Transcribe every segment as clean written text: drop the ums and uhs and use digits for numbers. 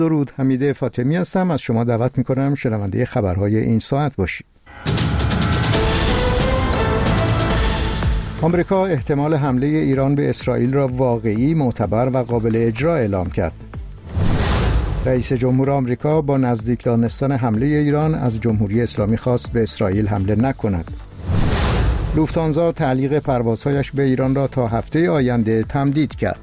درود، حمید فاطمی هستم. از شما دعوت میکنم شنونده خبرهای این ساعت باشید. آمریکا احتمال حمله ایران به اسرائیل را واقعی، معتبر و قابل اجرا اعلام کرد. رئیس جمهور آمریکا با نزدیک دانستن حمله ایران از جمهوری اسلامی خواست به اسرائیل حمله نکند. لوفتانزا تعلیق پروازهایش به ایران را تا هفته آینده تمدید کرد.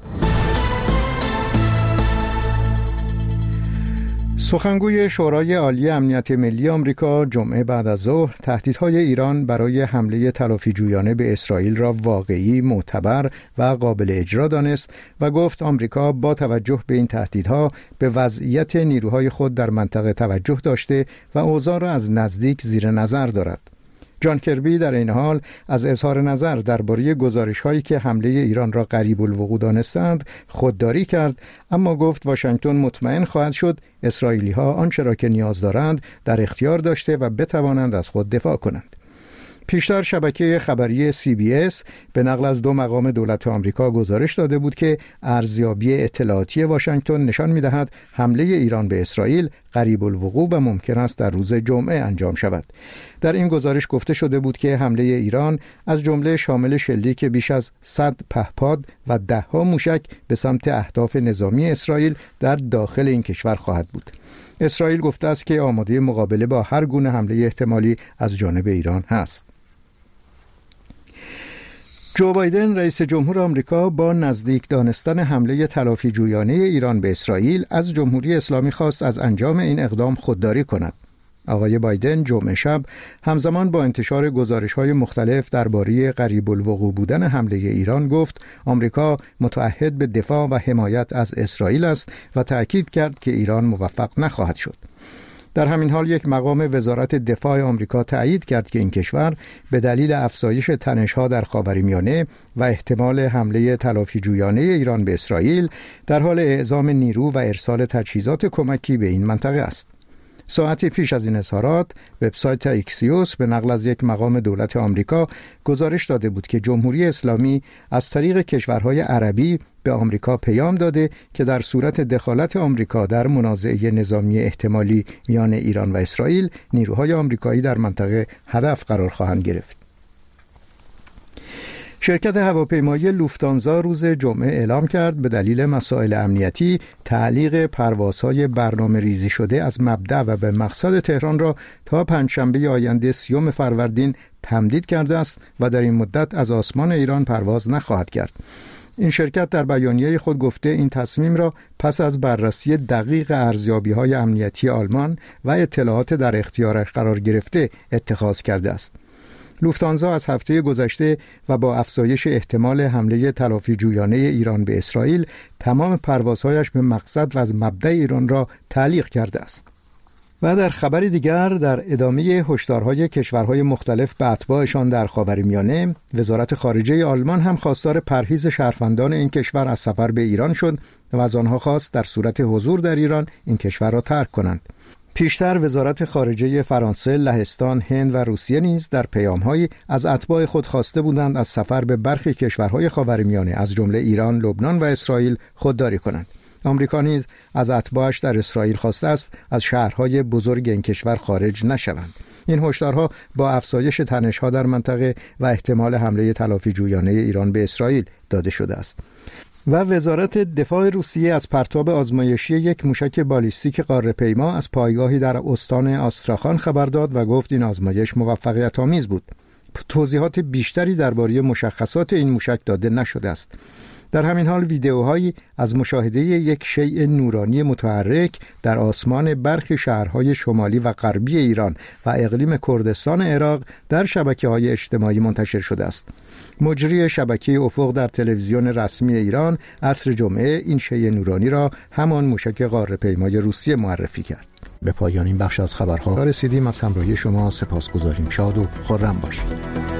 سخنگوی شورای عالی امنیت ملی آمریکا جمعه بعد از ظهر تهدیدهای ایران برای حمله تلافی‌جویانه به اسرائیل را واقعی، معتبر و قابل اجرا دانست و گفت آمریکا با توجه به این تهدیدها به وضعیت نیروهای خود در منطقه توجه داشته و اوضاع را از نزدیک زیر نظر دارد. جان کربی در این حال از اظهار نظر درباره گزارش‌هایی که حمله ایران را قریب الوقوع دانستند خودداری کرد، اما گفت واشنگتن مطمئن خواهد شد اسرائیلی‌ها آنچه را که نیاز دارند در اختیار داشته و بتوانند از خود دفاع کنند. پیشتر شبکه خبری CBS به نقل از 2 مقام دولت آمریکا گزارش داده بود که ارزیابی اطلاعاتی واشنگتن نشان می‌دهد حمله ایران به اسرائیل قریب الوقوع و ممکن است در روز جمعه انجام شود. در این گزارش گفته شده بود که حمله ایران از جمله شامل شلیک بیش از 100 پهپاد و 10 موشک به سمت اهداف نظامی اسرائیل در داخل این کشور خواهد بود. اسرائیل گفته است که آماده مقابله با هر گونه حمله احتمالی از جانب ایران هست. جو بایدن رئیس جمهور آمریکا با نزدیک دانستن حمله تلافی‌جویانه ایران به اسرائیل از جمهوری اسلامی خواست از انجام این اقدام خودداری کند. آقای بایدن جمعه شب همزمان با انتشار گزارش‌های مختلف درباره قریب الوقوع بودن حمله ایران گفت آمریکا متعهد به دفاع و حمایت از اسرائیل است و تأکید کرد که ایران موفق نخواهد شد. در همین حال یک مقام وزارت دفاع آمریکا تأیید کرد که این کشور به دلیل افزایش تنش‌ها در خاورمیانه و احتمال حمله تلافی‌جویانه ایران به اسرائیل در حال اعزام نیرو و ارسال تجهیزات کمکی به این منطقه است. ساعتی پیش از این اظهارات وبسایت اکسیوس به نقل از یک مقام دولت آمریکا گزارش داده بود که جمهوری اسلامی از طریق کشورهای عربی به آمریکا پیام داده که در صورت دخالت آمریکا در منازعه نظامی احتمالی میان ایران و اسرائیل نیروهای آمریکایی در منطقه هدف قرار خواهند گرفت. شرکت هواپیمایی لوفتانزا روز جمعه اعلام کرد به دلیل مسائل امنیتی تعلیق پروازهای برنامه ریزی شده از مبدأ و به مقصد تهران را تا پنجشنبه آینده 30 فروردین تمدید کرده است و در این مدت از آسمان ایران پرواز نخواهد کرد. این شرکت در بیانیه خود گفته این تصمیم را پس از بررسی دقیق ارزیابی‌های امنیتی آلمان و اطلاعات در اختیارش قرار گرفته اتخاذ کرده است. لوفتانزا از هفته گذشته و با افزایش احتمال حمله تلافی‌جویانه ایران به اسرائیل تمام پروازهایش به مقصد و از مبدأ ایران را تعلیق کرده است. و در خبر دیگر در ادامه هشدارهای کشورهای مختلف به اتباعشان در خاورمیانه، وزارت خارجه آلمان هم خواستار پرهیز شهروندان این کشور از سفر به ایران شد و از آنها خواست در صورت حضور در ایران این کشور را ترک کنند. پیشتر وزارت خارجه فرانسه، لهستان، هند و روسیه نیز در پیام‌هایی از اتباع خود خواسته بودند از سفر به برخی کشورهای خاورمیانه از جمله ایران، لبنان و اسرائیل خودداری کنند. آمریکا نیز از اتباعش در اسرائیل خواسته است از شهرهای بزرگ این کشور خارج نشوند. این هشدارها با افزایش تنش‌ها در منطقه و احتمال حمله تلافی‌جویانه ایران به اسرائیل داده شده است. و وزارت دفاع روسیه از پرتاب آزمایشی یک موشک بالیستیک قاره‌پیما از پایگاهی در استان آستراخان خبر داد و گفت این آزمایش موفقیت‌آمیز بود. توضیحات بیشتری درباره مشخصات این موشک داده نشده است. در همین حال ویدئوهایی از مشاهده یک شیء نورانی متحرک در آسمان برخی شهرهای شمالی و غربی ایران و اقلیم کردستان عراق در شبکه‌های اجتماعی منتشر شده است. مجری شبکه افق در تلویزیون رسمی ایران عصر جمعه این شیء نورانی را همان موشک قاره‌پیمای روسیه معرفی کرد. به پایان این بخش از خبرها رسیدیم. از همراهی شما سپاسگزاریم. شاد و خرم باشید.